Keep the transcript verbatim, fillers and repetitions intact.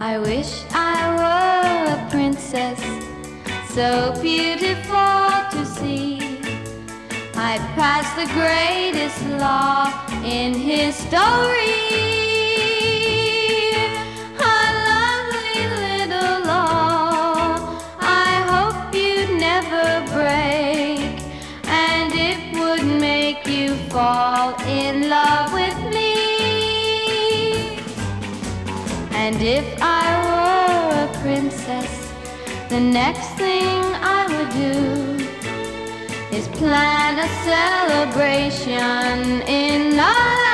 I wish I were a princess, so beautiful to see. I'd pass the greatest law in history, a lovely little law I hope you'd never break, and it would make you fall in love with me. And if I were a princess, the next thing I would do is plan a celebration in the